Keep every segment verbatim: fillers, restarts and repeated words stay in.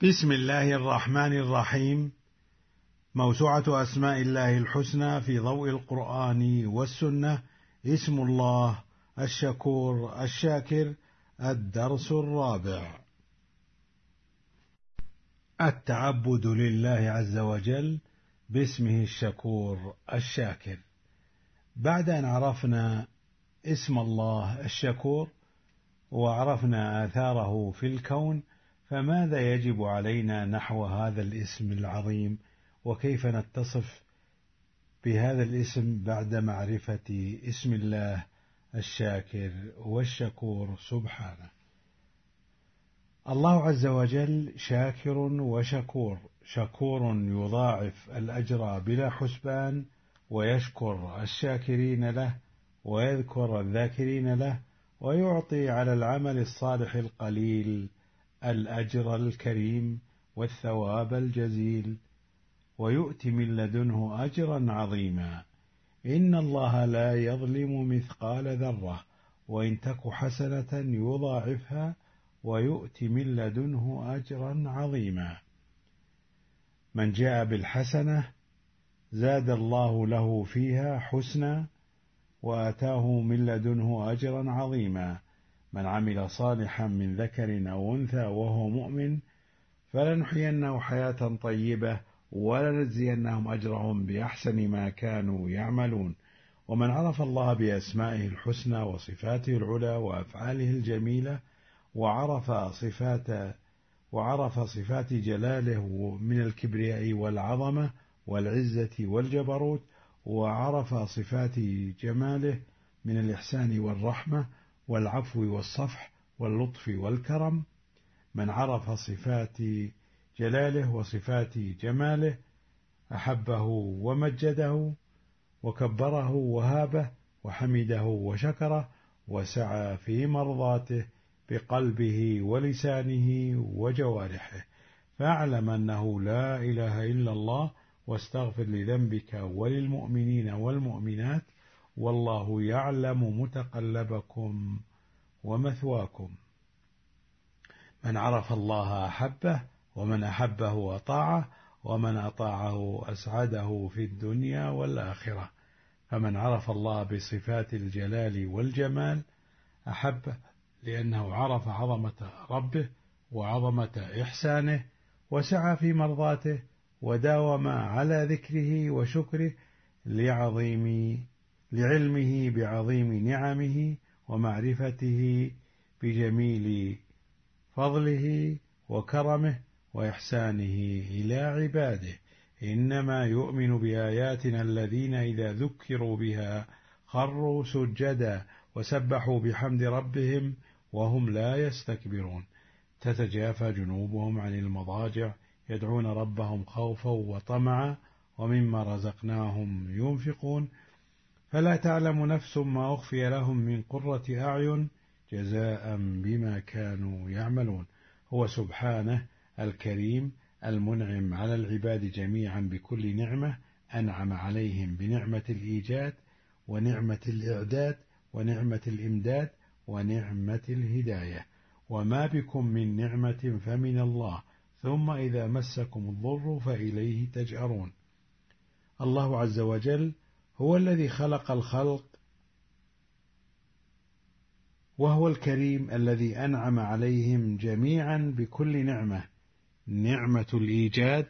بسم الله الرحمن الرحيم. موسوعة أسماء الله الحسنى في ضوء القرآن والسنة. اسم الله الشكور الشاكر. الدرس الرابع. التعبد لله عز وجل باسمه الشكور الشاكر. بعد أن عرفنا اسم الله الشكور وعرفنا آثاره في الكون، فماذا يجب علينا نحو هذا الاسم العظيم، وكيف نتصف بهذا الاسم بعد معرفة اسم الله الشاكر والشكور سبحانه؟ الله عز وجل شاكر وشكور. شكور يضاعف الأجر بلا حسبان، ويشكر الشاكرين له، ويذكر الذاكرين له، ويعطي على العمل الصالح القليل الأجر الكريم والثواب الجزيل، ويؤتي من لدنه أجرا عظيما. إن الله لا يظلم مثقال ذرة، وإن تك حسنة يضاعفها ويؤتي من لدنه أجرا عظيما. من جاء بالحسنة زاد الله له فيها حسنا، وآتاه من لدنه أجرا عظيما. من عمل صالحا من ذكر أو أنثى وهو مؤمن فلنحيينه حياة طيبة، ولنجزينهم أجرهم بأحسن ما كانوا يعملون. ومن عرف الله بأسمائه الحسنى وصفاته العلى وأفعاله الجميلة، وعرف صفات وعرف صفات جلاله من الكبرياء والعظمة والعزة والجبروت، وعرف صفات جماله من الإحسان والرحمة والعفو والصفح واللطف والكرم. من عرف صفات جلاله وصفات جماله أحبه ومجده وكبره وهابه وحمده وشكره، وسعى في مرضاته بقلبه ولسانه وجوارحه. فاعلم أنه لا إله إلا الله، واستغفر لذنبك وللمؤمنين والمؤمنات، والله يعلم متقلبكم ومثواكم. من عرف الله أحبه، ومن أحبه أطاعه، ومن أطاعه أسعده في الدنيا والآخرة. فمن عرف الله بصفات الجلال والجمال أحبه، لأنه عرف عظمة ربه وعظمة إحسانه، وسعى في مرضاته، وداوم على ذكره وشكره لعظيم لعلمه بعظيم نعمه، ومعرفته بجميل فضله وكرمه وإحسانه إلى عباده. إنما يؤمن بآياتنا الذين إذا ذكروا بها خروا سجدا وسبحوا بحمد ربهم وهم لا يستكبرون. تتجافى جنوبهم عن المضاجع يدعون ربهم خوفا وطمعا، ومما رزقناهم ينفقون. فلا تعلم نفس ما أخفي لهم من قرة أعين جزاء بما كانوا يعملون. هو سبحانه الكريم المنعم على العباد جميعا بكل نعمة، أنعم عليهم بنعمة الإيجاد ونعمة الإعداد ونعمة الإمداد ونعمة الهداية. وما بكم من نعمة فمن الله، ثم إذا مسكم الضر فإليه تجأرون. الله عز وجل هو الذي خلق الخلق، وهو الكريم الذي أنعم عليهم جميعا بكل نعمة: نعمة الإيجاد،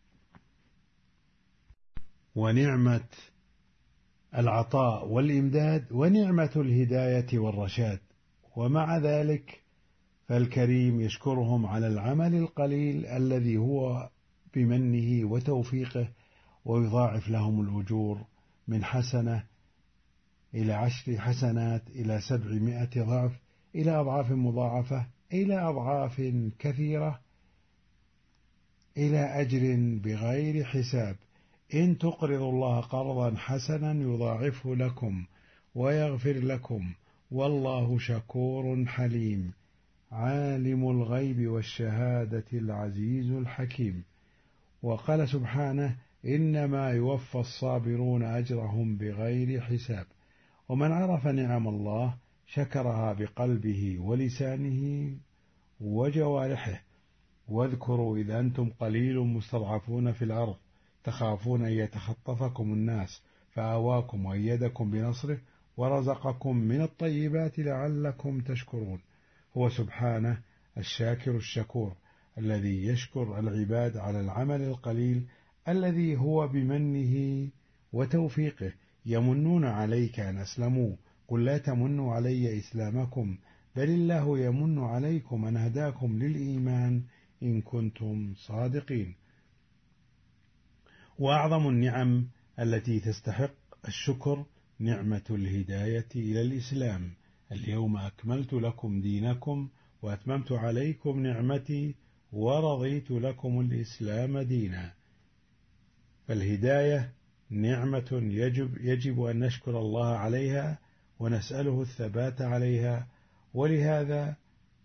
ونعمة العطاء والإمداد، ونعمة الهداية والرشاد. ومع ذلك فالكريم يشكرهم على العمل القليل الذي هو بمنه وتوفيقه، ويضاعف لهم الأجور من حسنة إلى عشر حسنات إلى سبعمائة ضعف، إلى أضعاف مضاعفة، إلى أضعاف كثيرة، إلى أجر بغير حساب. إن تقرضوا الله قرضا حسنا يضاعفه لكم ويغفر لكم، والله شكور حليم، عالم الغيب والشهادة العزيز الحكيم. وقال سبحانه: إنما يوفى الصابرون أجرهم بغير حساب. ومن عرف نعم الله شكرها بقلبه ولسانه وجوارحه، واذكروا إذ أنتم قليل مستضعفون في الأرض تخافون أن يتخطفكم الناس فآواكم وأيدكم بنصره ورزقكم من الطيبات لعلكم تشكرون. هو سبحانه الشاكر الشكور الذي يشكر العباد على العمل القليل الذي هو بمنه وتوفيقه. يمنون عليك أن أسلموا قل لا تمنوا علي إسلامكم بل الله يمن عليكم أن هداكم للإيمان إن كنتم صادقين. وأعظم النعم التي تستحق الشكر نعمة الهداية إلى الإسلام. اليوم أكملت لكم دينكم وأتممت عليكم نعمتي ورضيت لكم الإسلام دينا. فالهداية نعمة يجب, يجب أن نشكر الله عليها ونسأله الثبات عليها. ولهذا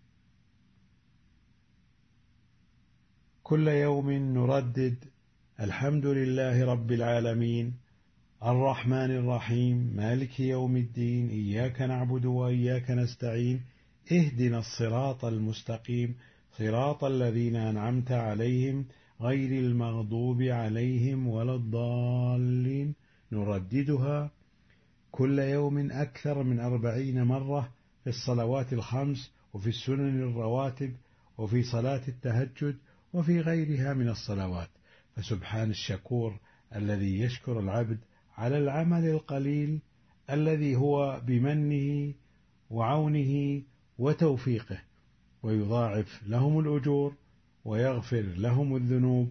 كل يوم نردد الحمد لله رب العالمين الرحمن الرحيم مالك يوم الدين إياك نعبد وإياك نستعين اهدنا الصراط المستقيم صراط الذين أنعمت عليهم غير المغضوب عليهم ولا الضالين. نرددها كل يوم أكثر من أربعين مرة في الصلوات الخمس وفي السنن الرواتب وفي صلاة التهجد وفي غيرها من الصلوات. فسبحان الشكور الذي يشكر العبد على العمل القليل الذي هو بمنه وعونه وتوفيقه ويضاعف لهم الأجور ويغفر لهم الذنوب.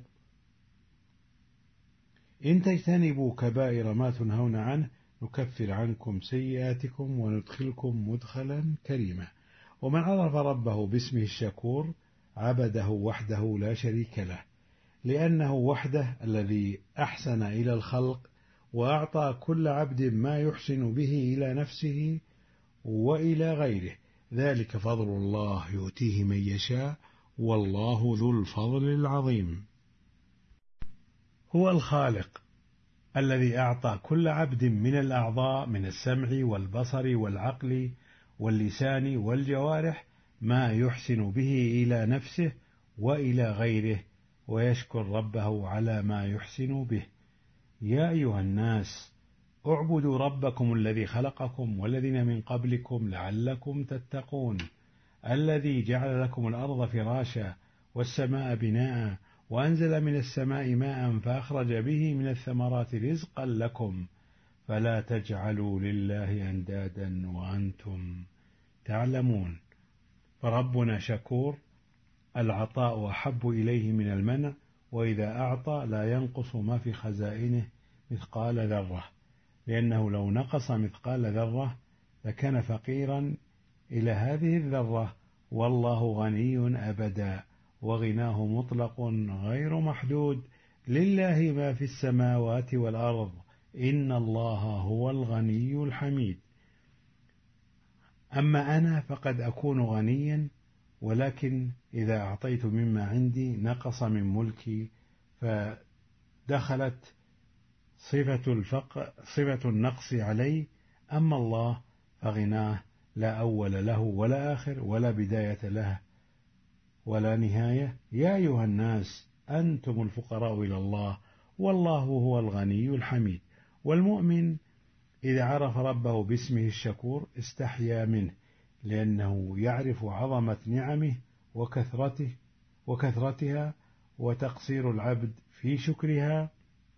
إن تجتنبوا كبائر ما تنهون عنه نكفر عنكم سيئاتكم وندخلكم مدخلا كريما. ومن عرف ربه باسمه الشكور عبده وحده لا شريك له لأنه وحده الذي أحسن إلى الخلق وأعطى كل عبد ما يحسن به إلى نفسه وإلى غيره. ذلك فضل الله يؤتيه من يشاء والله ذو الفضل العظيم. هو الخالق الذي أعطى كل عبد من الأعضاء من السمع والبصر والعقل واللسان والجوارح ما يحسن به إلى نفسه وإلى غيره ويشكر ربه على ما يحسن به. يا أيها الناس اعبدوا ربكم الذي خلقكم والذين من قبلكم لعلكم تتقون الذي جعل لكم الأرض فراشا والسماء بناء وأنزل من السماء ماء فأخرج به من الثمرات رزقا لكم فلا تجعلوا لله أندادا وأنتم تعلمون. فربنا شكور العطاء أحب إليه من المنع وإذا أعطى لا ينقص ما في خزائنه مثقال ذرة لأنه لو نقص مثقال ذرة لكان فقيرا إلى هذه الذرة والله غني أبدا وغناه مطلق غير محدود لله ما في السماوات والأرض إن الله هو الغني الحميد. أما أنا فقد أكون غنيا ولكن إذا أعطيت مما عندي نقص من ملكي فدخلت صفة الفقر صفة النقص علي. أما الله فغناه لا أول له ولا آخر ولا بداية له ولا نهاية. يا أيها الناس أنتم الفقراء إلى الله والله هو الغني الحميد. والمؤمن إذا عرف ربه باسمه الشكور استحيا منه لأنه يعرف عظمة نعمه وكثرته وكثرتها وتقصير العبد في شكرها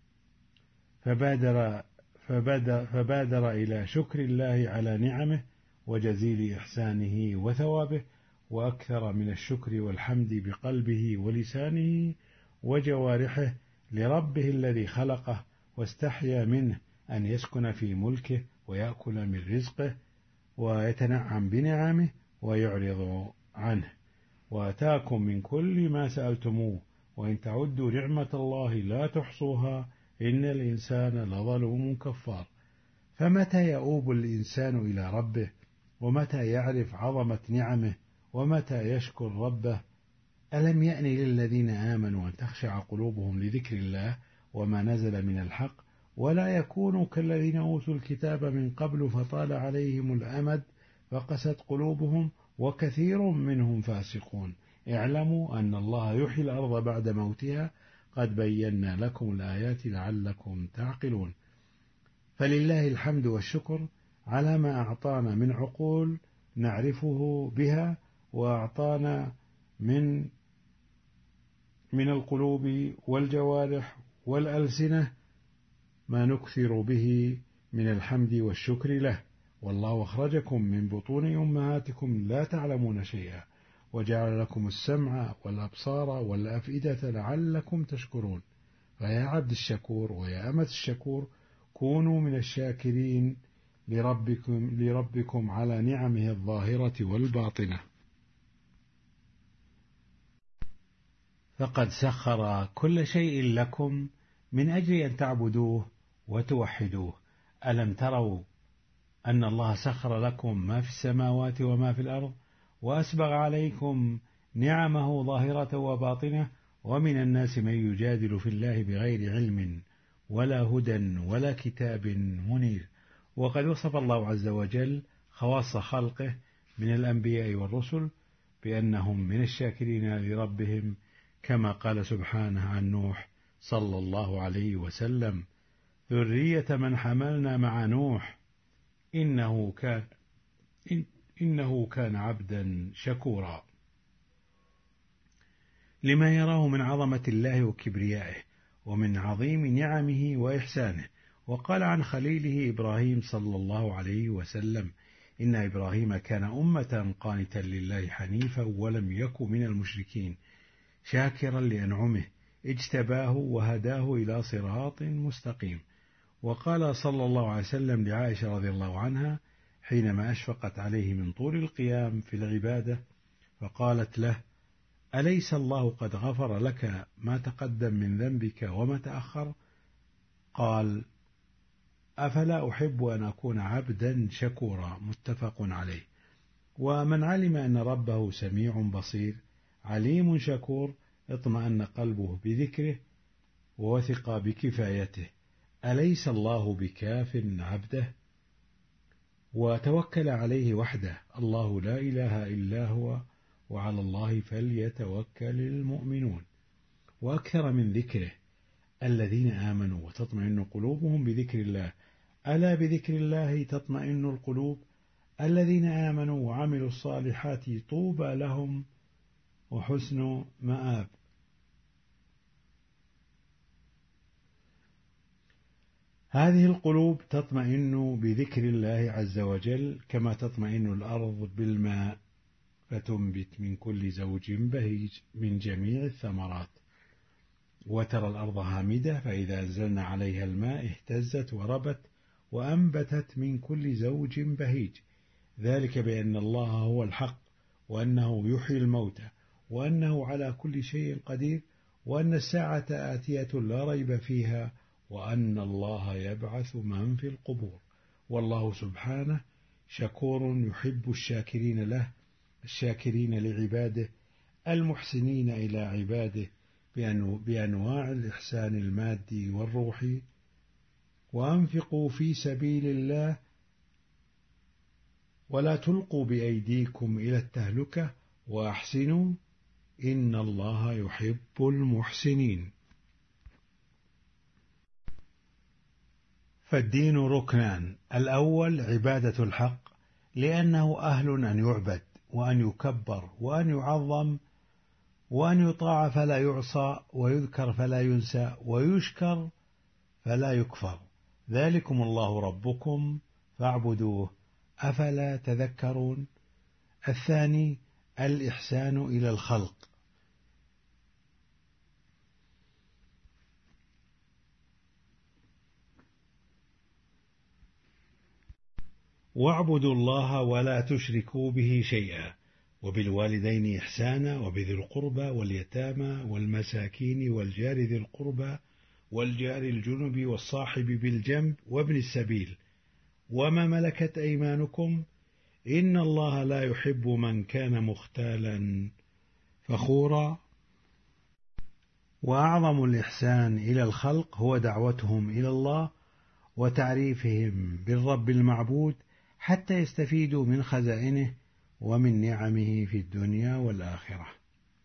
فبادر, فبادر, فبادر إلى شكر الله على نعمه وجزيل إحسانه وثوابه وأكثر من الشكر والحمد بقلبه ولسانه وجوارحه لربه الذي خلقه واستحيا منه أن يسكن في ملكه ويأكل من رزقه ويتنعم بنعمه ويعرض عنه. وآتاكم من كل ما سألتموه وإن تعدوا نعمة الله لا تحصوها إن الإنسان لظلوم كفار. فمتى يؤوب الإنسان إلى ربه ومتى يعرف عظمة نعمه ومتى يشكر ربه؟ ألم يأن للذين آمنوا أن تخشع قلوبهم لذكر الله وما نزل من الحق ولا يكونوا كالذين أوتوا الكتاب من قبل فطال عليهم الأمد فقست قلوبهم وكثير منهم فاسقون. اعلموا أن الله يحيي الأرض بعد موتها قد بينا لكم الآيات لعلكم تعقلون. فلله الحمد والشكر على ما أعطانا من عقول نعرفه بها، وأعطانا من من القلوب والجوارح والألسنة ما نكثر به من الحمد والشكر له. والله أخرجكم من بطون أمهاتكم لا تعلمون شيئا، وجعل لكم السمع والأبصار والأفئدة لعلكم تشكرون. فيا عبد الشكور ويا أمة الشكور، كونوا من الشاكرين لربكم, لربكم على نعمه الظاهرة والباطنة. فقد سخر كل شيء لكم من أجل أن تعبدوه وتوحدوه. ألم تروا أن الله سخر لكم ما في السماوات وما في الأرض، وأسبغ عليكم نعمه ظاهرة وباطنة، ومن الناس من يجادل في الله بغير علم ولا هدى ولا كتاب منير. وقد وصف الله عز وجل خواص خلقه من الأنبياء والرسل بأنهم من الشاكرين لربهم، كما قال سبحانه عن نوح صلى الله عليه وسلم: ذرية من حملنا مع نوح إنه كان إن إنه كان عبدا شكورا، لما يراه من عظمة الله وكبريائه ومن عظيم نعمه وإحسانه. وقال عن خليله إبراهيم صلى الله عليه وسلم: إن إبراهيم كان أمة قانتا لله حنيفا ولم يك من المشركين، شاكرا لأنعمه اجتباه وهداه إلى صراط مستقيم. وقال صلى الله عليه وسلم لعائشة رضي الله عنها حينما أشفقت عليه من طول القيام في العبادة فقالت له: أليس الله قد غفر لك ما تقدم من ذنبك وما تأخر؟ قال: أفلا أحب أن أكون عبدا شكورا. متفق عليه. ومن علم أن ربه سميع بصير عليم شكور اطمأن قلبه بذكره ووثق بكفايته. أليس الله بكاف عبده؟ وتوكل عليه وحده. الله لا إله إلا هو وعلى الله فليتوكل المؤمنون. وأكثر من ذكره: الذين آمنوا وتطمئن قلوبهم بذكر الله، ألا بذكر الله تطمئن القلوب. الذين آمنوا وعملوا الصالحات طوبى لهم وحسن مآب. هذه القلوب تطمئن بذكر الله عز وجل كما تطمئن الأرض بالماء، فتنبت من كل زوج بهيج من جميع الثمرات. وترى الأرض هامدة فإذا أنزلنا عليها الماء اهتزت وربت وأنبتت من كل زوج بهيج. ذلك بأن الله هو الحق، وأنه يحيي الموتى، وأنه على كل شيء قدير، وأن الساعة آتية لا ريب فيها، وأن الله يبعث من في القبور. والله سبحانه شكور يحب الشاكرين له، الشاكرين لعباده، المحسنين إلى عباده بأنواع الإحسان المادي والروحي. وأنفقوا في سبيل الله ولا تلقوا بأيديكم إلى التهلكة وأحسنوا إن الله يحب المحسنين. فالدين ركنان: الأول عبادة الحق، لأنه أهل أن يعبد وأن يكبر وأن يعظم وأن يطاع فلا يعصى، ويذكر فلا ينسى، ويشكر فلا يكفر. ذلكم الله ربكم فاعبدوه، أفلا تذكرون. الثاني الإحسان إلى الخلق، واعبدوا الله ولا تشركوا به شيئا، وبالوالدين إحسانا، وبذي القربى واليتامى والمساكين والجار ذي القربى والجار الجنب والصاحب بالجنب وابن السبيل وما ملكت أيمانكم، إن الله لا يحب من كان مختالا فخورا. وأعظم الإحسان إلى الخلق هو دعوتهم إلى الله وتعريفهم بالرب المعبود حتى يستفيدوا من خزائنه ومن نعمه في الدنيا والآخرة.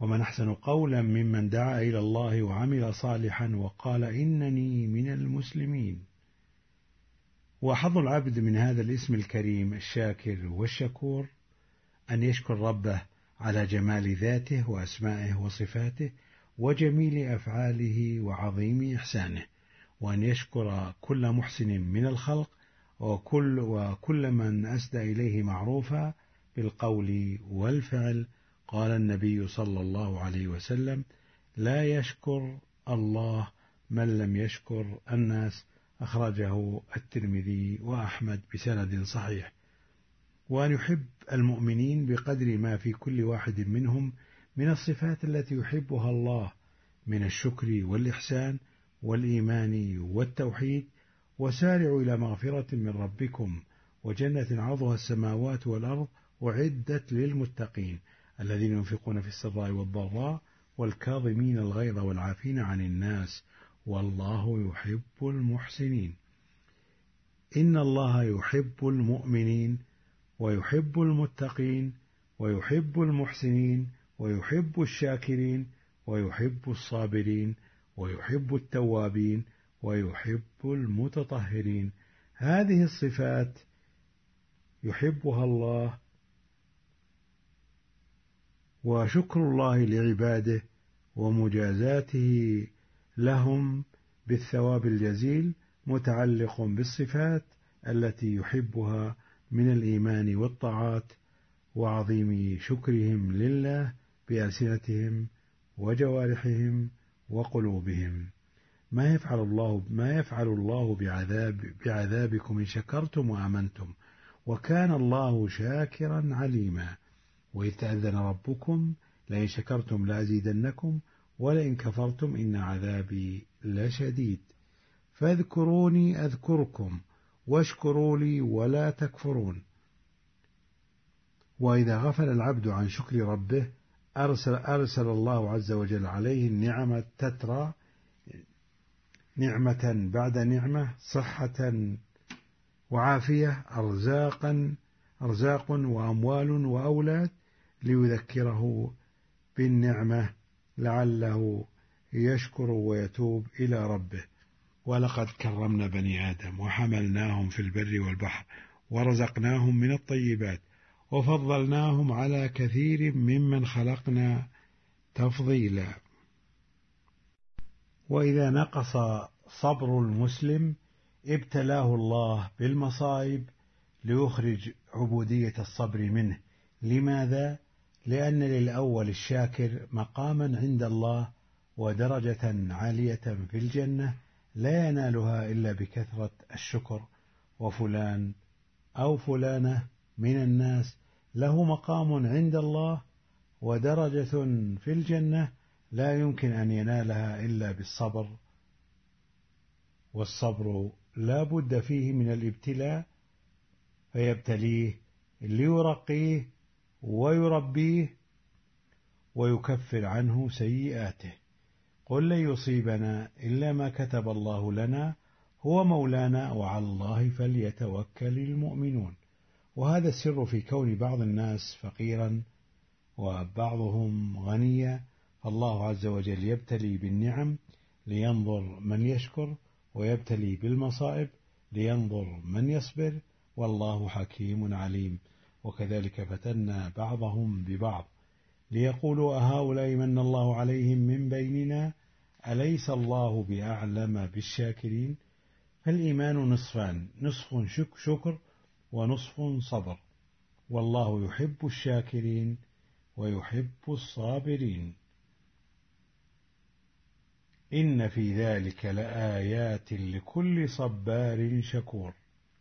ومن أحسن قولا ممن دعا إلى الله وعمل صالحا وقال إنني من المسلمين. وحظ العبد من هذا الاسم الكريم الشاكر والشكور أن يشكر ربه على جمال ذاته وأسمائه وصفاته وجميل أفعاله وعظيم إحسانه، وأن يشكر كل محسن من الخلق وكل, وكل من أسدى إليه معروفا بالقول والفعل. قال النبي صلى الله عليه وسلم: لا يشكر الله من لم يشكر الناس. أخرجه الترمذي وأحمد بسند صحيح. وأن يحب المؤمنين بقدر ما في كل واحد منهم من الصفات التي يحبها الله من الشكر والإحسان والإيمان والتوحيد. وسارعوا إلى مغفرة من ربكم وجنة عرضها السماوات والأرض أعدت للمتقين الذين ينفقون في السراء والضراء والكاظمين الغيظ والعافين عن الناس والله يحب المحسنين. إن الله يحب المؤمنين ويحب المتقين ويحب المحسنين ويحب الشاكرين ويحب الصابرين ويحب التوابين ويحب المتطهرين. هذه الصفات يحبها الله، وشكر الله لعباده ومجازاته لهم بالثواب الجزيل متعلق بالصفات التي يحبها من الإيمان والطاعات وعظيم شكرهم لله بألسنتهم وجوارحهم وقلوبهم. ما يفعل الله ما يفعل الله بعذاب بعذابكم إن شكرتم وآمنتم وكان الله شاكرا عليما. وإذ تأذن ربكم لئن شكرتم لأزيدنكم ولئن كفرتم إن عذابي لشديد. فاذكروني أذكركم واشكروا لي ولا تكفرون. وإذا غفل العبد عن شكر ربه أرسل, أرسل الله عز وجل عليه النعمة تترى، نعمة بعد نعمة، صحة وعافية، أرزاقا أرزاق وأموال وأولاد، ليذكره بالنعمة لعله يشكر ويتوب إلى ربه. ولقد كرمنا بني آدم وحملناهم في البر والبحر ورزقناهم من الطيبات وفضلناهم على كثير ممن خلقنا تفضيلا. وإذا نقص صبر المسلم ابتلاه الله بالمصائب ليخرج عبودية الصبر منه. لماذا؟ لأن للأول الشاكر مقاما عند الله ودرجة عالية في الجنة لا ينالها إلا بكثرة الشكر. وفلان أو فلانة من الناس له مقام عند الله ودرجة في الجنة لا يمكن أن ينالها إلا بالصبر، والصبر لا بد فيه من الابتلاء، فيبتليه ليرقيه ويربيه ويكفر عنه سيئاته. قل لن يصيبنا إلا ما كتب الله لنا هو مولانا وعلى الله فليتوكل المؤمنون. وهذا السر في كون بعض الناس فقيرا وبعضهم غنيا، فالله عز وجل يبتلي بالنعم لينظر من يشكر، ويبتلي بالمصائب لينظر من يصبر، والله حكيم عليم. وكذلك فتنا بعضهم ببعض ليقولوا أهؤلاء من الله عليهم من بيننا أليس الله بأعلم بالشاكرين. فالإيمان نصفان، نصف شكر ونصف صبر، والله يحب الشاكرين ويحب الصابرين. إن في ذلك لآيات لكل صبار شكور.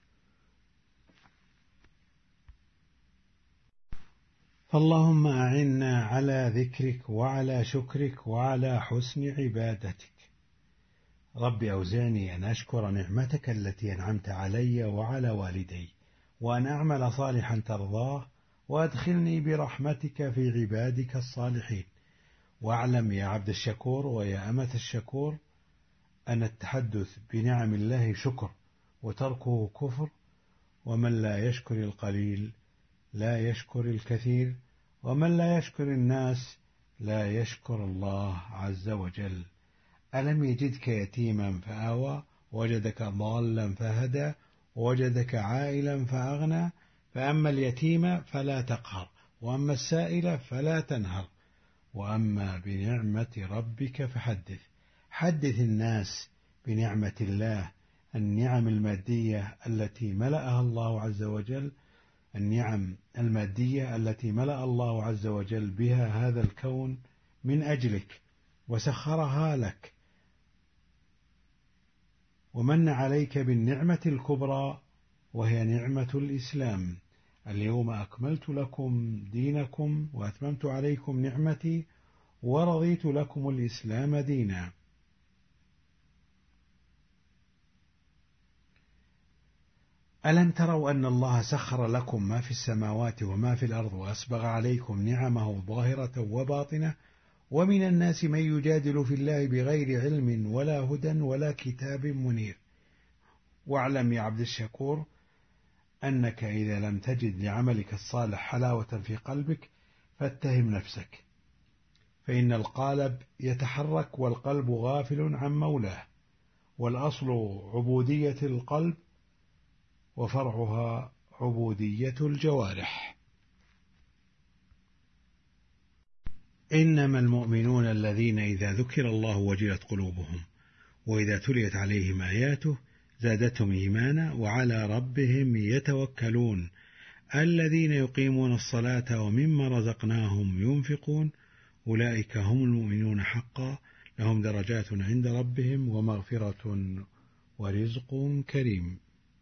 فاللهم أعنا على ذكرك وعلى شكرك وعلى حسن عبادتك. رب أوزعني أن أشكر نعمتك التي أنعمت علي وعلى والدي، وأن أعمل صالحا ترضاه، وأدخلني برحمتك في عبادك الصالحين. واعلم يا عبد الشكور ويا أمة الشكور أن التحدث بنعم الله شكر وتركه كفر، ومن لا يشكر القليل لا يشكر الكثير، ومن لا يشكر الناس لا يشكر الله عز وجل. ألم يجدك يتيما فآوى، وجدك ضالا فهدى، وجدك عائلا فأغنى، فأما اليتيم فلا تقهر، وأما السائل فلا تنهر، وأما بنعمة ربك فحدث. حدث الناس بنعمة الله، النعم المادية التي ملأها الله عز وجل، النعم المادية التي ملأ الله عز وجل بها هذا الكون من أجلك وسخرها لك، ومن عليك بالنعمة الكبرى وهي نعمة الإسلام. اليوم أكملت لكم دينكم وأتممت عليكم نعمتي ورضيت لكم الإسلام دينا. ألم تروا أن الله سخر لكم ما في السماوات وما في الأرض وأسبغ عليكم نعمه ظاهرة وباطنة، ومن الناس من يجادل في الله بغير علم ولا هدى ولا كتاب منير. واعلم يا عبد الشكور أنك إذا لم تجد لعملك الصالح حلاوة في قلبك فاتهم نفسك، فإن القالب يتحرك والقلب غافل عن مولاه، والأصل عبودية القلب وفرعها عبودية الجوارح. إنما المؤمنون الذين إذا ذكر الله وجلت قلوبهم وإذا تليت عليهم آياته زادتهم إيمانا وعلى ربهم يتوكلون الذين يقيمون الصلاة ومما رزقناهم ينفقون أولئك هم المؤمنون حقا لهم درجات عند ربهم ومغفرة ورزق كريم.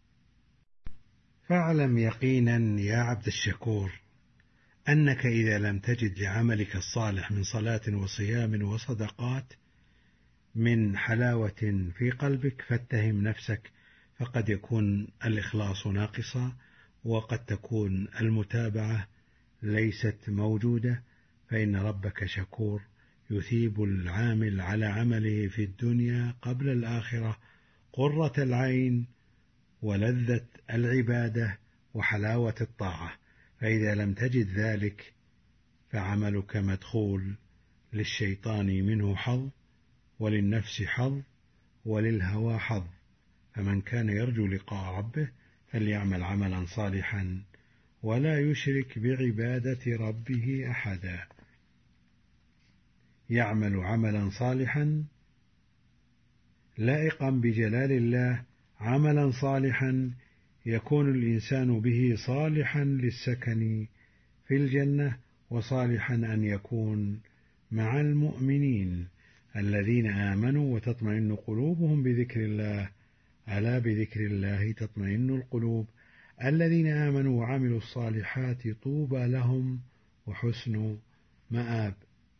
فاعلم يقينا يا عبد الشكور أنك إذا لم تجد لعملك الصالح من صلاة وصيام وصدقات من حلاوة في قلبك فاتهم نفسك، فقد يكون الإخلاص ناقصا، وقد تكون المتابعة ليست موجودة، فإن ربك شكور يثيب العامل على عمله في الدنيا قبل الآخرة قرة العين ولذة العبادة وحلاوة الطاعة. فإذا لم تجد ذلك فعملك مدخول، للشيطان منه حظ وللنفس حظ وللهوى حظ. فمن كان يرجو لقاء ربه فليعمل عملا صالحا ولا يشرك بعبادة ربه أحدا. يعمل عملا صالحا لائقا بجلال الله، عملا صالحا يكون الإنسان به صالحا للسكن في الجنة، وصالحا أن يكون مع المؤمنين الذين آمنوا وتطمئن قلوبهم بذكر الله. ألا بذكر الله تطمئن القلوب. الذين آمنوا وعملوا الصالحات طوبى لهم وحسن مآب.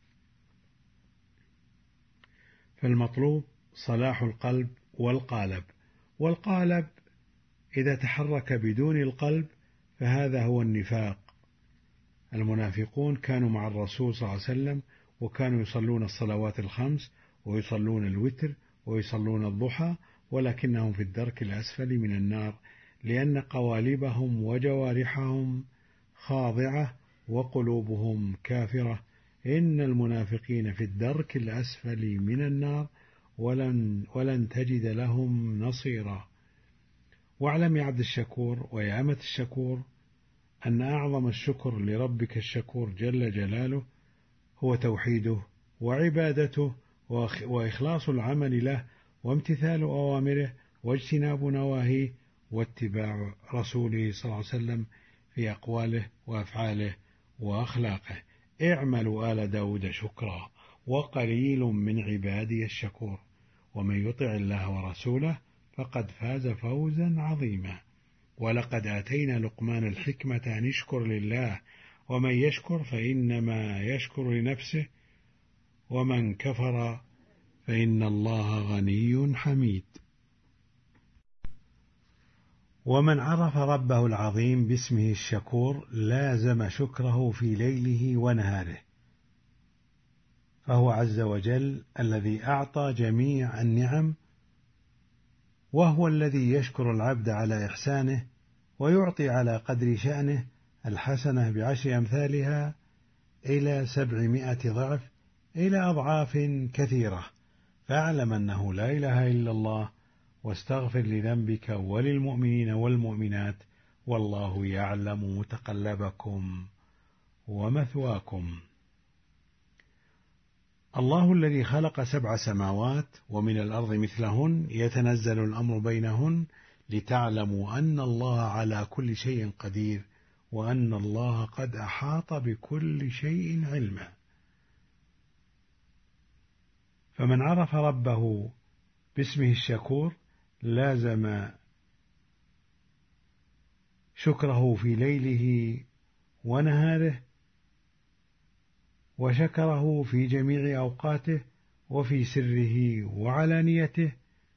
فالمطلوب صلاح القلب والقالب، والقالب إذا تحرك بدون القلب فهذا هو النفاق. المنافقون كانوا مع الرسول صلى الله عليه وسلم وكانوا يصلون الصلوات الخمس ويصلون الوتر ويصلون الضحى، ولكنهم في الدرك الأسفل من النار، لأن قوالبهم وجوارحهم خاضعة وقلوبهم كافرة. إن المنافقين في الدرك الأسفل من النار ولن, ولن تجد لهم نصيرا. واعلم يا عبد الشكور ويا أمة الشكور أن أعظم الشكر لربك الشكور جل جلاله هو توحيده وعبادته وإخلاص العمل له وامتثال أوامره واجتناب نواهيه واتباع رسوله صلى الله عليه وسلم في أقواله وأفعاله وأخلاقه. اعملوا آل داود شكرا وقليل من عبادي الشكور. ومن يطع الله ورسوله فقد فاز فوزا عظيما. ولقد آتينا لقمان الحكمة أن يشكر لله، ومن يشكر فإنما يشكر لنفسه، ومن كفر فإن الله غني حميد. ومن عرف ربه العظيم باسمه الشكور لازم شكره في ليله ونهاره، فهو عز وجل الذي أعطى جميع النعم، وهو الذي يشكر العبد على إحسانه ويعطي على قدر شأنه الحسنة بعشر أمثالها إلى سبعمائة ضعف إلى أضعاف كثيرة، فاعلم أنه لا إله إلا الله، واستغفر لذنبك وللمؤمنين والمؤمنات، والله يعلم متقلبكم ومثواكم. الله الذي خلق سبع سماوات ومن الأرض مثلهن يتنزل الأمر بينهن لتعلموا أن الله على كل شيء قدير، وأن الله قد أحاط بكل شيء علما. فمن عرف ربه باسمه الشكور لازم شكره في ليله ونهاره، وشكره في جميع أوقاته وفي سره وعلانيته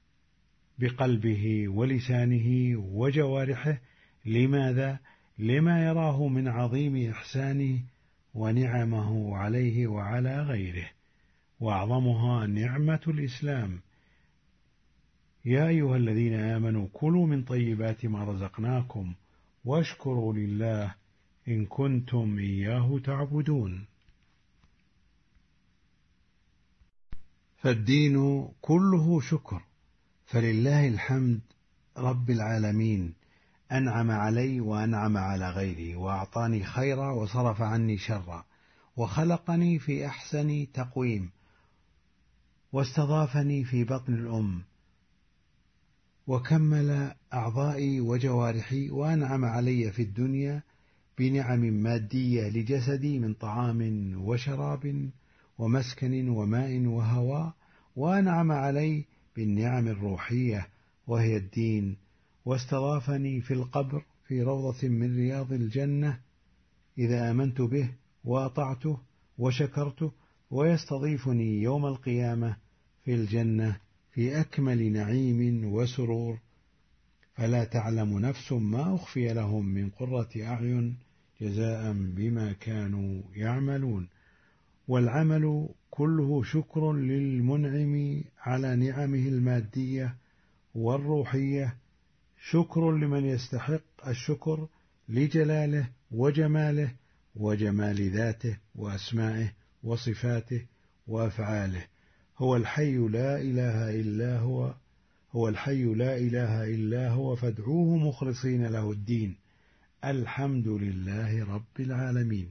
بقلبه ولسانه وجوارحه. لماذا؟ لما يراه من عظيم إحسانه ونعمه عليه وعلى غيره، وأعظمها نعمة الإسلام. يا أيها الذين آمنوا كلوا من طيبات ما رزقناكم واشكروا لله إن كنتم إياه تعبدون. فالدين كله شكر، فلله الحمد رب العالمين، أنعم علي وأنعم على غيري، وأعطاني خيرا وصرف عني شرا، وخلقني في أحسن تقويم، واستضافني في بطن الأم، وكمل أعضائي وجوارحي، وأنعم علي في الدنيا بنعم مادية لجسدي من طعام وشراب ومسكن وماء وهواء، وأنعم علي بالنعم الروحية وهي الدين، واستضافني في القبر في روضة من رياض الجنة إذا آمنت به وأطعته وشكرته، ويستضيفني يوم القيامة في الجنة في أكمل نعيم وسرور، فلا تعلم نفس ما أخفي لهم من قرة أعين جزاء بما كانوا يعملون. والعمل كله شكر للمنعم على نعمه المادية والروحية، شكر لمن يستحق الشكر لجلاله وجماله وجمال ذاته وأسمائه وصفاته وأفعاله. هو الحي لا إله إلا هو هو الحي لا إله إلا هو فادعوه مخلصين له الدين، الحمد لله رب العالمين.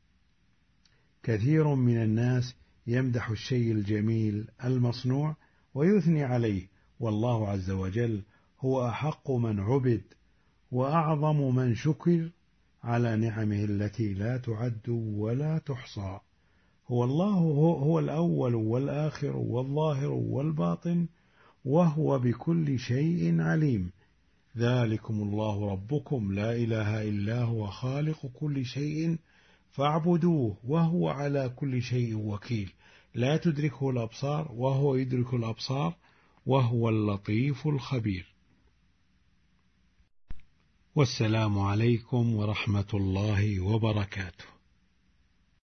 كثير من الناس يمدح الشيء الجميل المصنوع ويثني عليه، والله عز وجل هو أحق من عبد وأعظم من شكر على نعمه التي لا تعد ولا تحصى. هو الله هو, هو الأول والآخر والظاهر والباطن، وهو بكل شيء عليم. ذلكم الله ربكم لا إله إلا هو خالق كل شيء فاعبدوه وهو على كل شيء وكيل، لا تدركه الأبصار وهو يدرك الأبصار وهو اللطيف الخبير. والسلام عليكم ورحمة الله وبركاته.